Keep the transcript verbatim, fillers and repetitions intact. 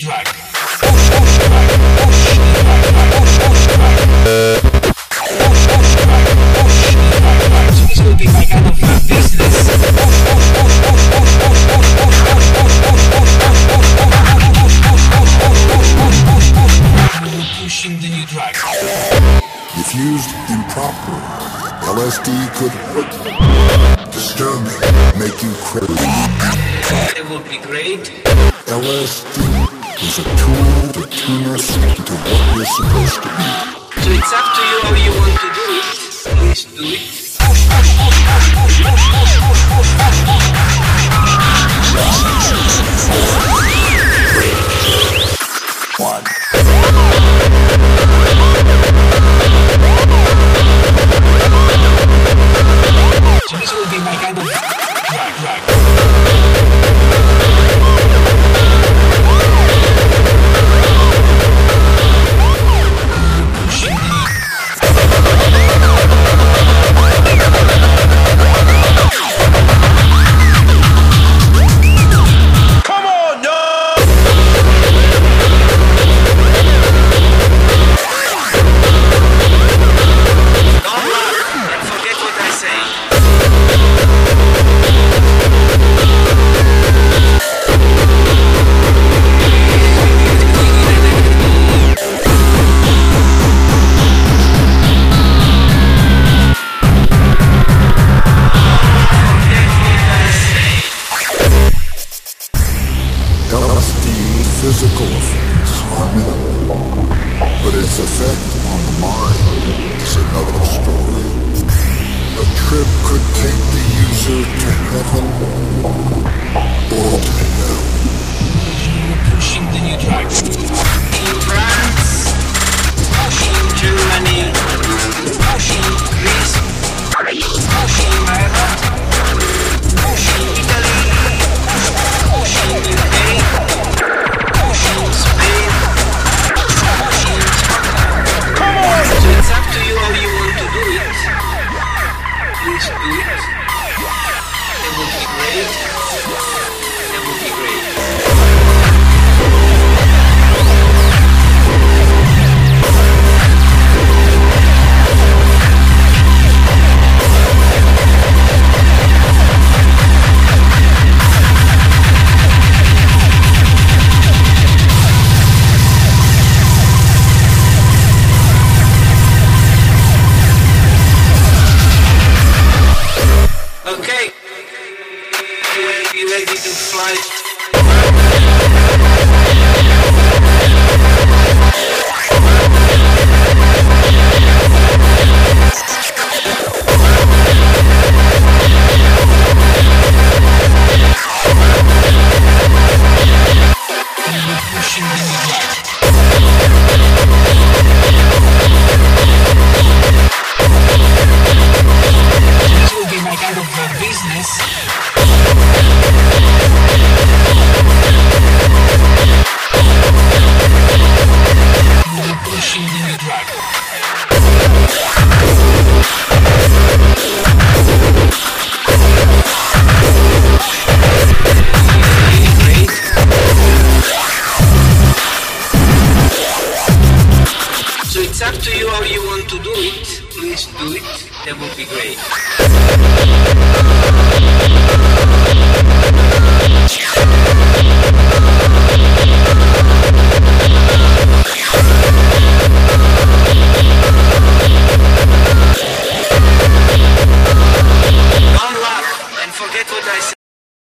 drag. This will be my kind of uh, business. Pushing the new drag. If used improperly, L S D could disturb you, make you crazy. It would be great. L S D is a tool to tune us into what we're supposed to be. So it's up to you how you want to do it. Please do it. One. So this will be my kind of drag, drag. Physical effects are minimal, but its effect on the mind is another story. A trip could take the user to heaven or to hell. Pushing the new drag. In France, in Germany, in Greece, in Ireland, in Italy, in U K. So it's up to you how you want to do it. Please do it. It would be great. It would be great. Okay, you ready to fly? Pushing the new drag. This will be my kind of uh, business.